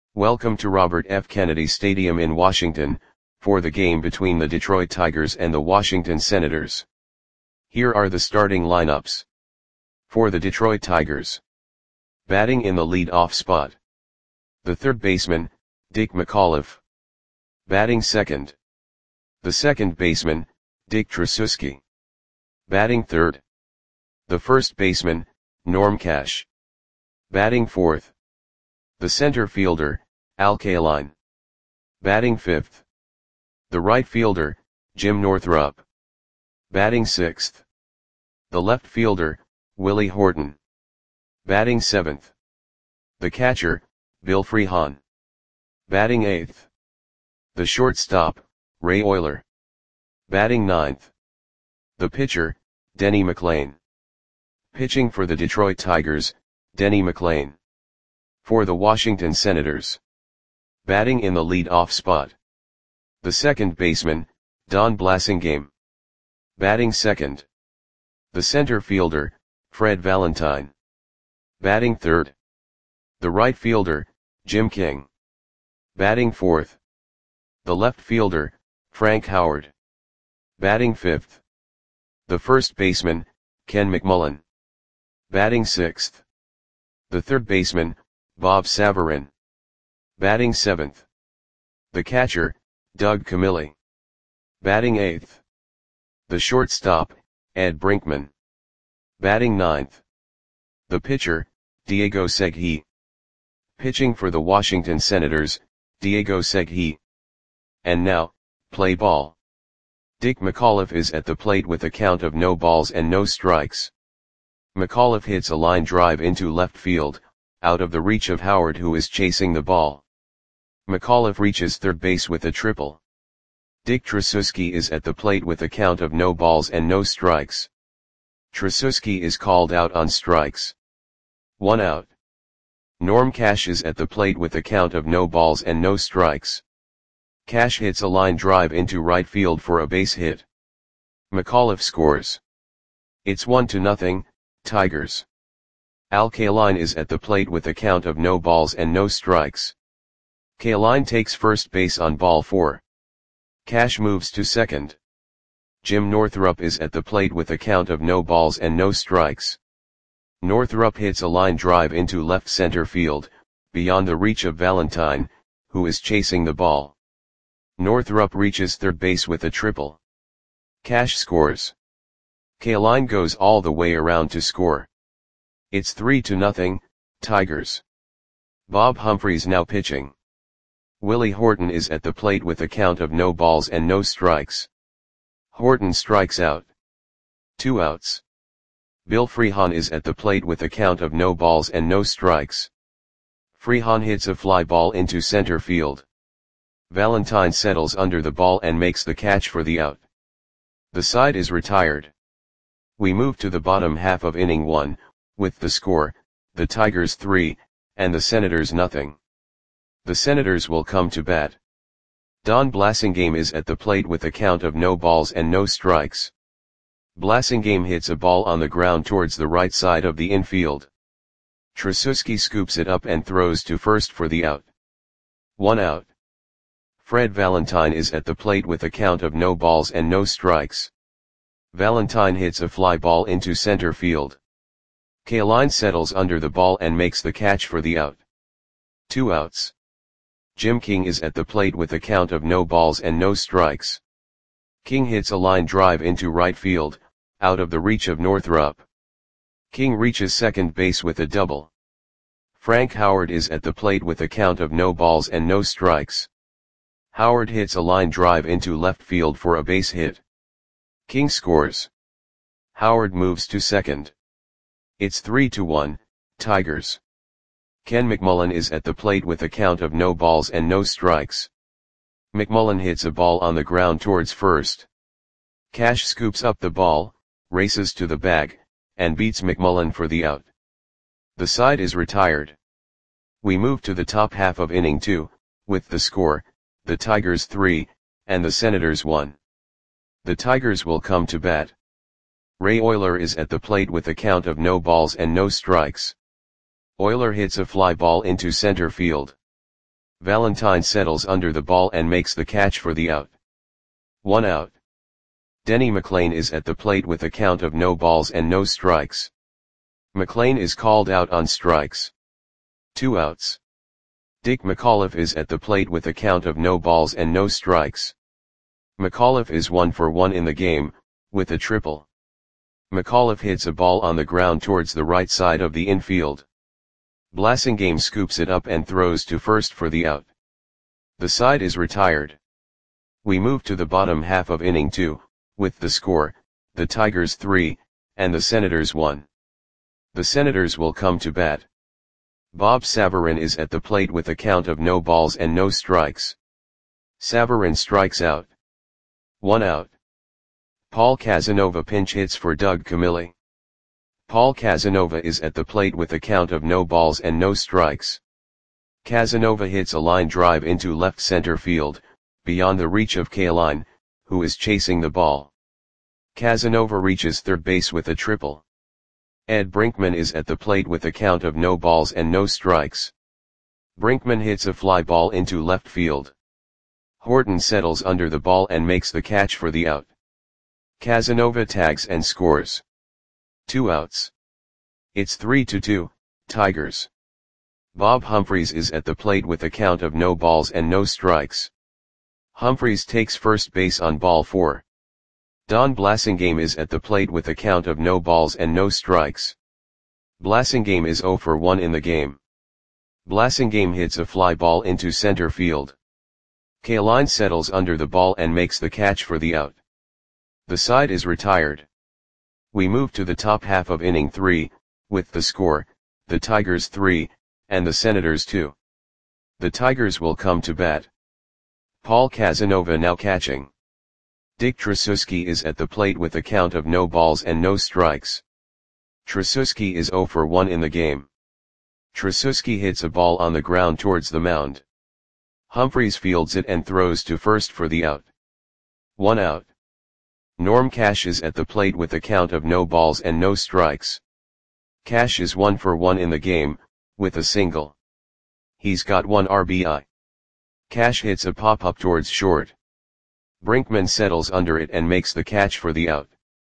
Welcome to Robert F. Kennedy Stadium in Washington, for the game between the Detroit Tigers and the Washington Senators. Here are the starting lineups. For the Detroit Tigers. Batting in the lead-off spot. The third baseman, Dick McAuliffe. Batting second. The second baseman, Dick Tracewski. Batting third. The first baseman, Norm Cash. Batting fourth. The center fielder, Al Kaline. Batting fifth. The right fielder, Jim Northrup. Batting sixth. The left fielder, Willie Horton. Batting seventh. The catcher, Bill Freehan. Batting eighth. The shortstop, Ray Oyler. Batting ninth. The pitcher, Denny McLain. Pitching for the Detroit Tigers, Denny McLain. For the Washington Senators. Batting in the lead-off spot. The second baseman, Don Blasingame. Batting second. The center fielder, Fred Valentine. Batting third. The right fielder, Jim King. Batting fourth. The left fielder, Frank Howard. Batting fifth. The first baseman, Ken McMullen. Batting sixth. The third baseman, Bob Savarin. Batting seventh. The catcher, Doug Camilli. Batting eighth. The shortstop, Ed Brinkman. Batting ninth. The pitcher, Diego Segui. Pitching for the Washington Senators, Diego Segui. And now, play ball. Dick McAuliffe is at the plate with a count of no balls and no strikes. McAuliffe hits a line drive into left field, out of the reach of Howard, who is chasing the ball. McAuliffe reaches third base with a triple. Dick Tracewski is at the plate with a count of no balls and no strikes. Tracewski is called out on strikes. 1 out. Norm Cash is at the plate with a count of no balls and no strikes. Cash hits a line drive into right field for a base hit. McAuliffe scores. It's 1-0, Tigers. Al Kaline is at the plate with a count of no balls and no strikes. Kaline takes first base on ball 4. Cash moves to second. Jim Northrup is at the plate with a count of no balls and no strikes. Northrup hits a line drive into left center field, beyond the reach of Valentine, who is chasing the ball. Northrup reaches third base with a triple. Cash scores. Kaline goes all the way around to score. It's 3-0, Tigers. Bob Humphreys now pitching. Willie Horton is at the plate with a count of no balls and no strikes. Horton strikes out. 2 outs. Bill Freehan is at the plate with a count of no balls and no strikes. Freehan hits a fly ball into center field. Valentine settles under the ball and makes the catch for the out. The side is retired. We move to the bottom half of inning 1, with the score, the Tigers 3, and the Senators 0. The Senators will come to bat. Don Blasingame is at the plate with a count of no balls and no strikes. Blasingame hits a ball on the ground towards the right side of the infield. Tracewski scoops it up and throws to first for the out. 1 out. Fred Valentine is at the plate with a count of no balls and no strikes. Valentine hits a fly ball into center field. Kaline settles under the ball and makes the catch for the out. 2 outs. Jim King is at the plate with a count of no balls and no strikes. King hits a line drive into right field, out of the reach of Northrup. King reaches second base with a double. Frank Howard is at the plate with a count of no balls and no strikes. Howard hits a line drive into left field for a base hit. King scores. Howard moves to second. It's 3-1, Tigers. Ken McMullen is at the plate with a count of no balls and no strikes. McMullen hits a ball on the ground towards first. Cash scoops up the ball, races to the bag, and beats McMullen for the out. The side is retired. We move to the top half of inning 2, with the score, the Tigers 3, and the Senators 1. The Tigers will come to bat. Ray Oyler is at the plate with a count of no balls and no strikes. Oyler hits a fly ball into center field. Valentine settles under the ball and makes the catch for the out. 1 out. Denny McLean is at the plate with a count of no balls and no strikes. McLean is called out on strikes. 2 outs. Dick McAuliffe is at the plate with a count of no balls and no strikes. McAuliffe is 1 for 1 in the game, with a triple. McAuliffe hits a ball on the ground towards the right side of the infield. Blasingame scoops it up and throws to first for the out. The side is retired. We move to the bottom half of inning 2, with the score, the Tigers 3, and the Senators 1. The Senators will come to bat. Bob Savarin is at the plate with a count of no balls and no strikes. Savarin strikes out. 1 out. Paul Casanova pinch hits for Doug Camilli. Paul Casanova is at the plate with a count of no balls and no strikes. Casanova hits a line drive into left center field, beyond the reach of Kaline, who is chasing the ball. Casanova reaches third base with a triple. Ed Brinkman is at the plate with a count of no balls and no strikes. Brinkman hits a fly ball into left field. Horton settles under the ball and makes the catch for the out. Casanova tags and scores. 2 outs. It's 3-2, Tigers. Bob Humphreys is at the plate with a count of no balls and no strikes. Humphreys takes first base on ball 4. Don Blasingame is at the plate with a count of no balls and no strikes. Blasingame is 0 for 1 in the game. Blasingame hits a fly ball into center field. Kaline settles under the ball and makes the catch for the out. The side is retired. We move to the top half of inning 3, with the score, the Tigers 3, and the Senators 2. The Tigers will come to bat. Paul Casanova now catching. Dick Tracewski is at the plate with a count of no balls and no strikes. Tracewski is 0 for 1 in the game. Tracewski hits a ball on the ground towards the mound. Humphreys fields it and throws to first for the out. 1 out. Norm Cash is at the plate with a count of no balls and no strikes. Cash is 1 for 1 in the game, with a single. He's got 1 RBI. Cash hits a pop-up towards short. Brinkman settles under it and makes the catch for the out.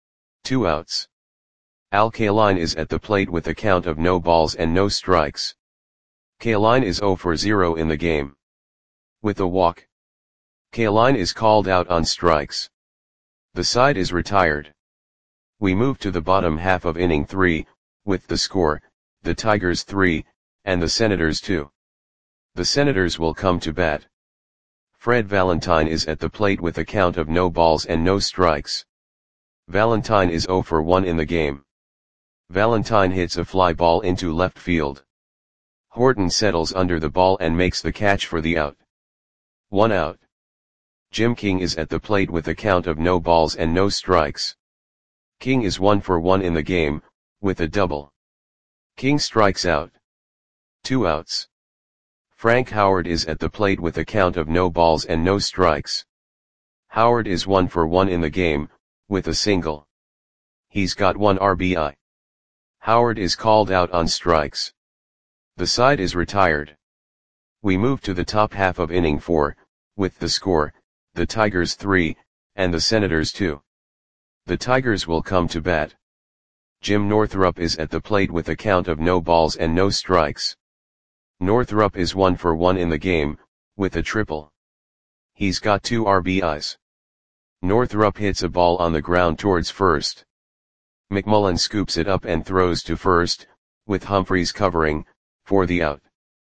2 outs. Al Kaline is at the plate with a count of no balls and no strikes. Kaline is 0 for 0 in the game. With a walk. Kaline is called out on strikes. The side is retired. We move to the bottom half of inning 3, with the score, the Tigers 3, and the Senators 2. The Senators will come to bat. Fred Valentine is at the plate with a count of no balls and no strikes. Valentine is 0 for 1 in the game. Valentine hits a fly ball into left field. Horton settles under the ball and makes the catch for the out. 1 out. Jim King is at the plate with a count of no balls and no strikes. King is 1 for 1 in the game, with a double. King strikes out. 2 outs. Frank Howard is at the plate with a count of no balls and no strikes. Howard is 1 for 1 in the game, with a single. He's got 1 RBI. Howard is called out on strikes. The side is retired. We move to the top half of inning 4, with the score, the Tigers 3, and the Senators 2. The Tigers will come to bat. Jim Northrup is at the plate with a count of no balls and no strikes. Northrup is 1 for 1 in the game, with a triple. He's got 2 RBIs. Northrup hits a ball on the ground towards first. McMullen scoops it up and throws to first, with Humphreys covering, for the out.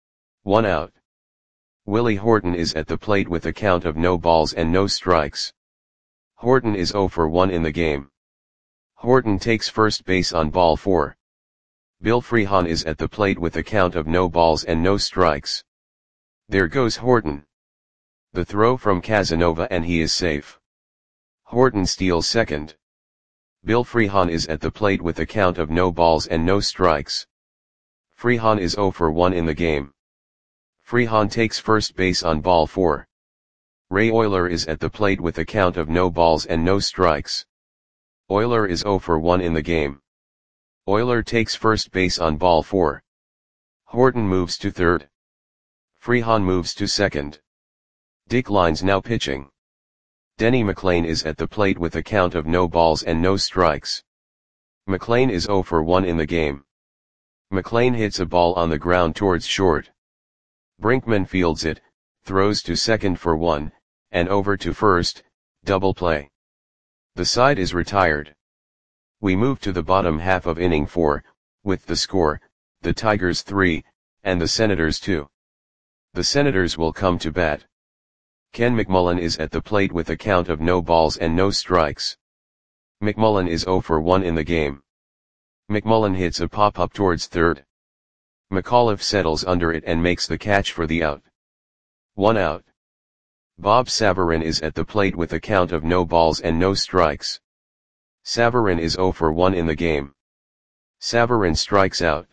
1 out. Willie Horton is at the plate with a count of no balls and no strikes. Horton is 0 for 1 in the game. Horton takes first base on ball 4. Bill Freehan is at the plate with a count of no balls and no strikes. There goes Horton. The throw from Casanova and he is safe. Horton steals second. Bill Freehan is at the plate with a count of no balls and no strikes. Freehan is 0 for 1 in the game. Freehan takes first base on ball 4. Ray Oyler is at the plate with a count of no balls and no strikes. Oyler is 0 for 1 in the game. Oyler takes first base on ball 4. Horton moves to third. Freehan moves to second. Dick Lines now pitching. Denny McLain is at the plate with a count of no balls and no strikes. McLain is 0 for 1 in the game. McLain hits a ball on the ground towards short. Brinkman fields it, throws to second for 1, and over to first, double play. The side is retired. We move to the bottom half of inning 4, with the score, the Tigers 3, and the Senators 2. The Senators will come to bat. Ken McMullen is at the plate with a count of no balls and no strikes. McMullen is 0 for 1 in the game. McMullen hits a pop-up towards third. McAuliffe settles under it and makes the catch for the out. 1 out. Bob Savarin is at the plate with a count of no balls and no strikes. Savarin is 0 for 1 in the game. Savarin strikes out.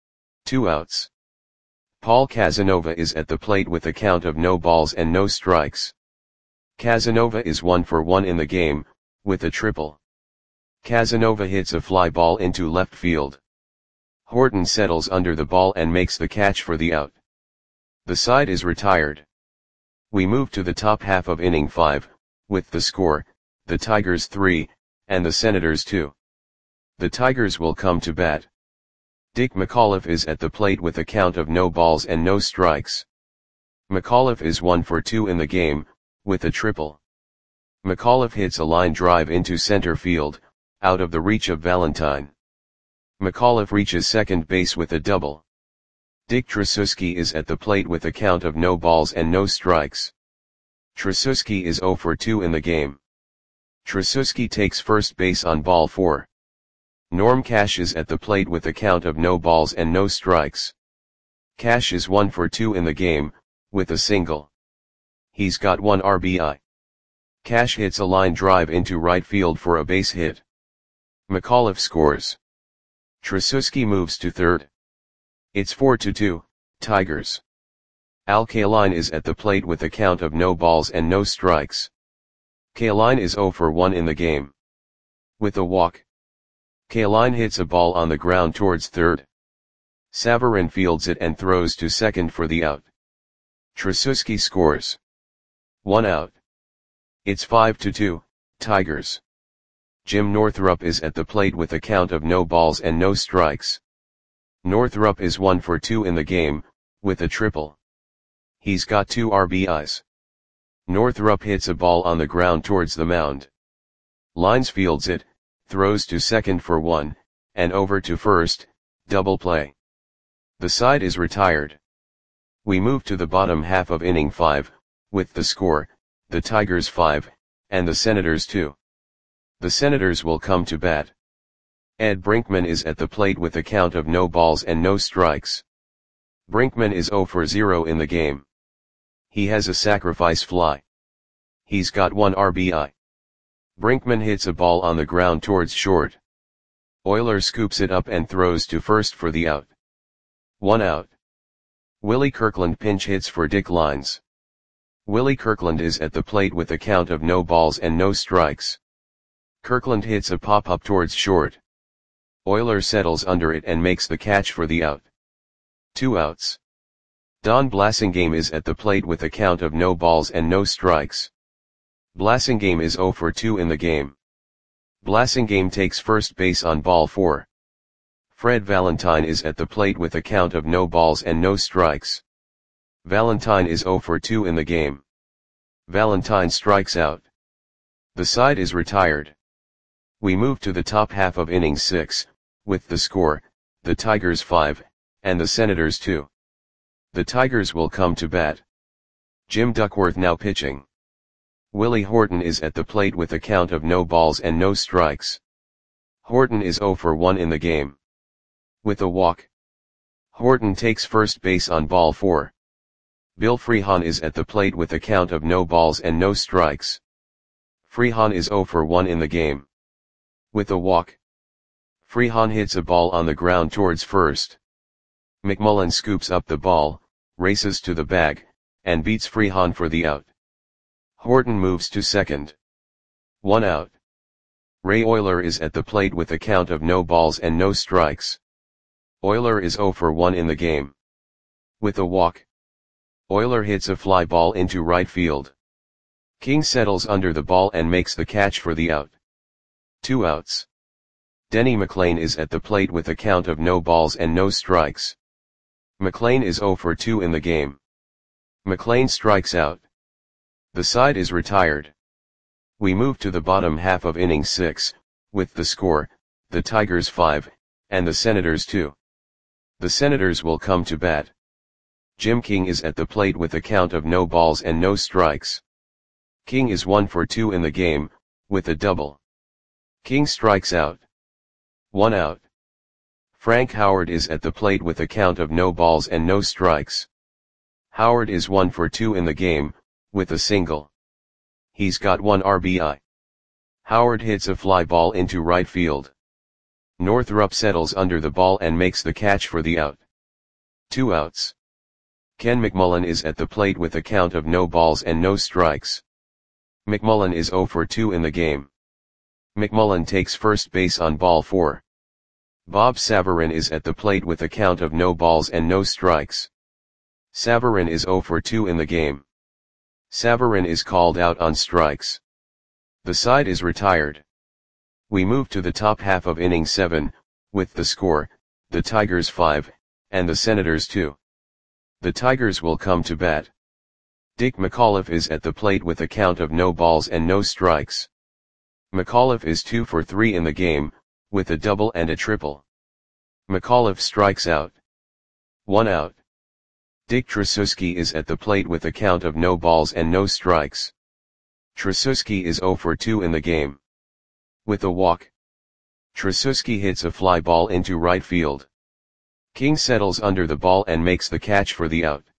2 outs. Paul Casanova is at the plate with a count of no balls and no strikes. Casanova is 1 for 1 in the game, with a triple. Casanova hits a fly ball into left field. Horton settles under the ball and makes the catch for the out. The side is retired. We move to the top half of inning 5, with the score, the Tigers 3, and the Senators 2. The Tigers will come to bat. Dick McAuliffe is at the plate with a count of no balls and no strikes. McAuliffe is 1 for 2 in the game, with a triple. McAuliffe hits a line drive into center field, out of the reach of Valentine. McAuliffe reaches second base with a double. Dick Tracewski is at the plate with a count of no balls and no strikes. Tracewski is 0 for 2 in the game. Tracewski takes first base on ball 4. Norm Cash is at the plate with a count of no balls and no strikes. Cash is 1 for 2 in the game, with a single. He's got 1 RBI. Cash hits a line drive into right field for a base hit. McAuliffe scores. Tracewski moves to third. It's 4-2, Tigers. Al Kaline is at the plate with a count of no balls and no strikes. Kaline is 0 for 1 in the game. With a walk. Kaline hits a ball on the ground towards third. Savarin fields it and throws to second for the out. Tracewski scores. 1 out. It's 5-2, Tigers. Jim Northrup is at the plate with a count of no balls and no strikes. Northrup is 1 for 2 in the game, with a triple. He's got 2 RBIs. Northrup hits a ball on the ground towards the mound. Lines fields it, throws to second for 1, and over to first, double play. The side is retired. We move to the bottom half of inning 5, with the score, the Tigers 5, and the Senators 2. The Senators will come to bat. Ed Brinkman is at the plate with a count of no balls and no strikes. Brinkman is 0 for 0 in the game. He has a sacrifice fly. He's got 1 RBI. Brinkman hits a ball on the ground towards short. Euler scoops it up and throws to first for the out. 1 out. Willie Kirkland pinch hits for Dick Lines. Willie Kirkland is at the plate with a count of no balls and no strikes. Kirkland hits a pop-up towards short. Euler settles under it and makes the catch for the out. 2 outs. Don Blasingame is at the plate with a count of no balls and no strikes. Blasingame is 0 for 2 in the game. Blasingame takes first base on ball 4. Fred Valentine is at the plate with a count of no balls and no strikes. Valentine is 0 for 2 in the game. Valentine strikes out. The side is retired. We move to the top half of inning 6, with the score, the Tigers 5, and the Senators 2. The Tigers will come to bat. Jim Duckworth now pitching. Willie Horton is at the plate with a count of no balls and no strikes. Horton is 0 for 1 in the game. With a walk. Horton takes first base on ball 4. Bill Freehan is at the plate with a count of no balls and no strikes. Freehan is 0 for 1 in the game. With a walk. Freehan hits a ball on the ground towards first. McMullen scoops up the ball, races to the bag, and beats Freehan for the out. Horton moves to second. 1 out. Ray Euler is at the plate with a count of no balls and no strikes. Euler is 0 for 1 in the game. With a walk. Oyler hits a fly ball into right field. King settles under the ball and makes the catch for the out. 2 outs. Denny McLain is at the plate with a count of no balls and no strikes. McLain is 0 for 2 in the game. McLain strikes out. The side is retired. We move to the bottom half of inning 6, with the score, the Tigers 5, and the Senators 2. The Senators will come to bat. Jim King is at the plate with a count of no balls and no strikes. King is 1 for 2 in the game, with a double. King strikes out. 1 out. Frank Howard is at the plate with a count of no balls and no strikes. Howard is 1 for 2 in the game, with a single. He's got 1 RBI. Howard hits a fly ball into right field. Northrup settles under the ball and makes the catch for the out. 2 outs. Ken McMullen is at the plate with a count of no balls and no strikes. McMullen is 0 for 2 in the game. McMullen takes first base on ball 4. Bob Savarin is at the plate with a count of no balls and no strikes. Savarin is 0 for 2 in the game. Savarin is called out on strikes. The side is retired. We move to the top half of inning 7, with the score, the Tigers 5, and the Senators 2. The Tigers will come to bat. Dick McAuliffe is at the plate with a count of no balls and no strikes. McAuliffe is 2 for 3 in the game, with a double and a triple. McAuliffe strikes out. 1 out. Dick Tracewski is at the plate with a count of no balls and no strikes. Tracewski is 0 for 2 in the game. With a walk. Tracewski hits a fly ball into right field. King settles under the ball and makes the catch for the out.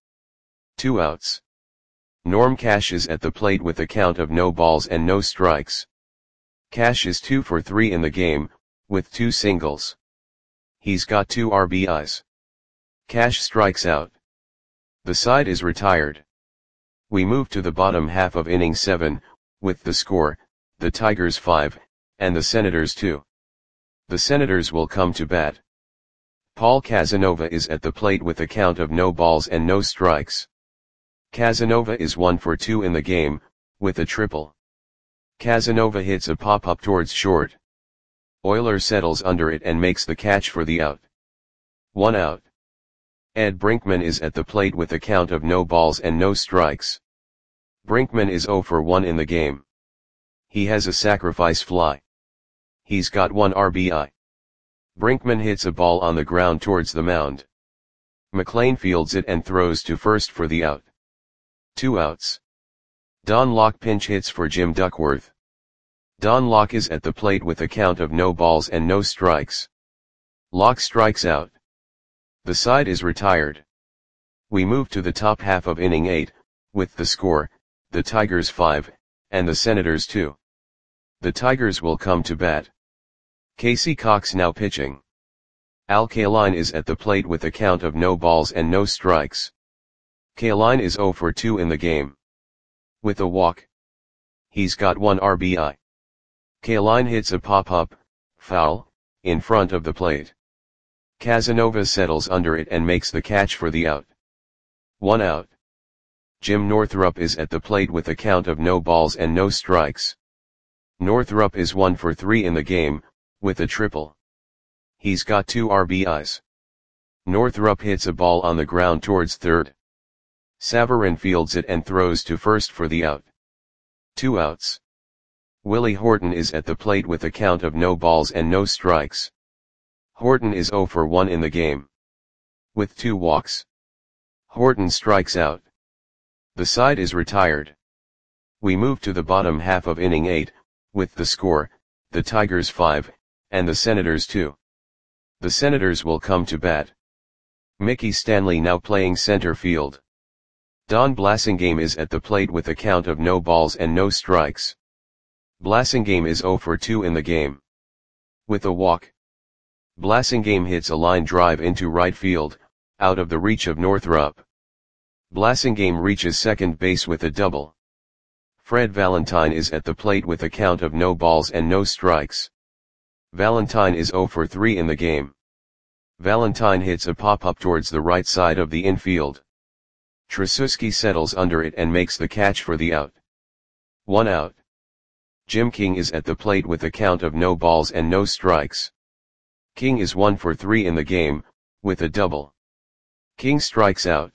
2 outs. Norm Cash is at the plate with a count of no balls and no strikes. Cash is 2 for 3 in the game, with 2 singles. He's got 2 RBIs. Cash strikes out. The side is retired. We move to the bottom half of inning 7, with the score, the Tigers 5, and the Senators 2. The Senators will come to bat. Paul Casanova is at the plate with a count of no balls and no strikes. Casanova is 1 for 2 in the game, with a triple. Casanova hits a pop-up towards short. Oyler settles under it and makes the catch for the out. 1 out. Ed Brinkman is at the plate with a count of no balls and no strikes. Brinkman is 0 for 1 in the game. He has a sacrifice fly. He's got 1 RBI. Brinkman hits a ball on the ground towards the mound. McLain fields it and throws to first for the out. 2 outs. Don Locke pinch hits for Jim Duckworth. Don Locke is at the plate with a count of no balls and no strikes. Locke strikes out. The side is retired. We move to the top half of inning 8, with the score, the Tigers 5, and the Senators 2. The Tigers will come to bat. Casey Cox now pitching. Al Kaline is at the plate with a count of no balls and no strikes. Kaline is 0 for 2 in the game. With a walk. He's got 1 RBI. Kaline hits a pop-up, foul, in front of the plate. Casanova settles under it and makes the catch for the out. 1 out. Jim Northrup is at the plate with a count of no balls and no strikes. Northrup is 1 for 3 in the game, with a triple. He's got 2 RBIs. Northrup hits a ball on the ground towards third. Savarin fields it and throws to first for the out. 2 outs. Willie Horton is at the plate with a count of no balls and no strikes. Horton is 0 for 1 in the game. With 2 walks. Horton strikes out. The side is retired. We move to the bottom half of inning 8, with the score, the Tigers 5, and the Senators 2. The Senators will come to bat. Mickey Stanley now playing center field. Don Blasingame is at the plate with a count of no balls and no strikes. Blasingame is 0 for 2 in the game. With a walk. Blasingame hits a line drive into right field, out of the reach of Northrup. Blasingame reaches second base with a double. Fred Valentine is at the plate with a count of no balls and no strikes. Valentine is 0 for 3 in the game. Valentine hits a pop-up towards the right side of the infield. Tracewski settles under it and makes the catch for the out. 1 out. Jim King is at the plate with a count of no balls and no strikes. King is 1 for 3 in the game, with a double. King strikes out.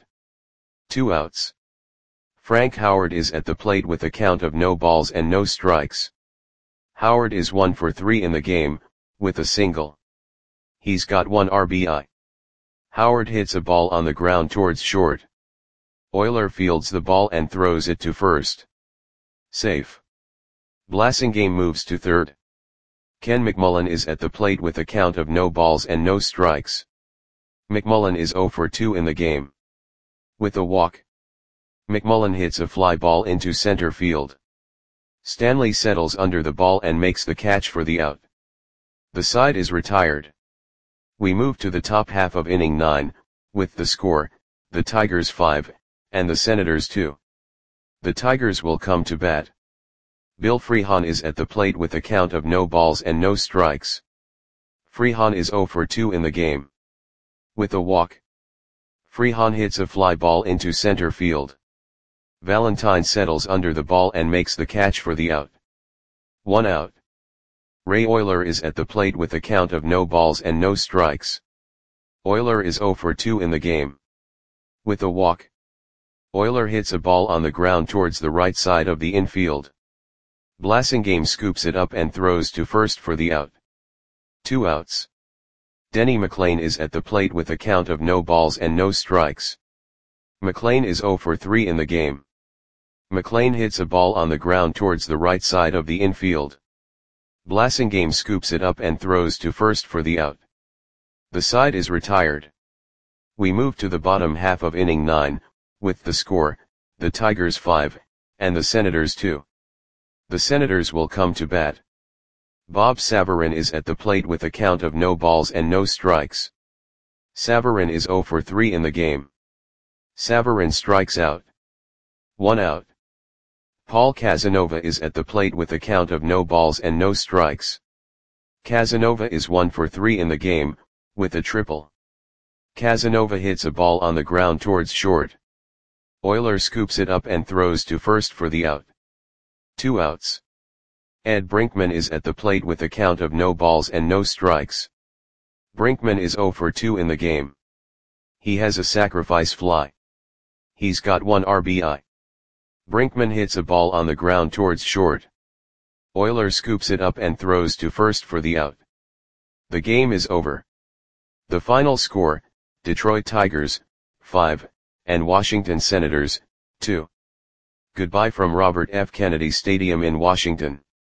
2 outs. Frank Howard is at the plate with a count of no balls and no strikes. Howard is 1 for 3 in the game, with a single. He's got 1 RBI. Howard hits a ball on the ground towards short. Oyler fields the ball and throws it to first. Safe. Blasingame moves to third. Ken McMullen is at the plate with a count of no balls and no strikes. McMullen is 0 for 2 in the game. With a walk. McMullen hits a fly ball into center field. Stanley settles under the ball and makes the catch for the out. The side is retired. We move to the top half of inning 9, with the score, the Tigers 5, and the Senators 2. The Tigers will come to bat. Bill Freehan is at the plate with a count of no balls and no strikes. Freehan is 0 for 2 in the game. With a walk. Freehan hits a fly ball into center field. Valentine settles under the ball and makes the catch for the out. 1 out. Ray Oyler is at the plate with a count of no balls and no strikes. Oyler is 0 for 2 in the game. With a walk. Oyler hits a ball on the ground towards the right side of the infield. Blasingame scoops it up and throws to first for the out. 2 outs. Denny McLain is at the plate with a count of no balls and no strikes. McLain is 0 for 3 in the game. McLain hits a ball on the ground towards the right side of the infield. Blasingame scoops it up and throws to first for the out. The side is retired. We move to the bottom half of inning 9, with the score, the Tigers 5, and the Senators 2. The Senators will come to bat. Bob Savarin is at the plate with a count of no balls and no strikes. Savarin is 0 for 3 in the game. Savarin strikes out. 1 out. Paul Casanova is at the plate with a count of no balls and no strikes. Casanova is 1 for 3 in the game, with a triple. Casanova hits a ball on the ground towards short. Oyler scoops it up and throws to first for the out. 2 outs. Ed Brinkman is at the plate with a count of no balls and no strikes. Brinkman is 0 for 2 in the game. He has a sacrifice fly. He's got 1 RBI. Brinkman hits a ball on the ground towards short. Oyler scoops it up and throws to first for the out. The game is over. The final score, Detroit Tigers, 5, and Washington Senators, 2. Goodbye from Robert F. Kennedy Stadium in Washington.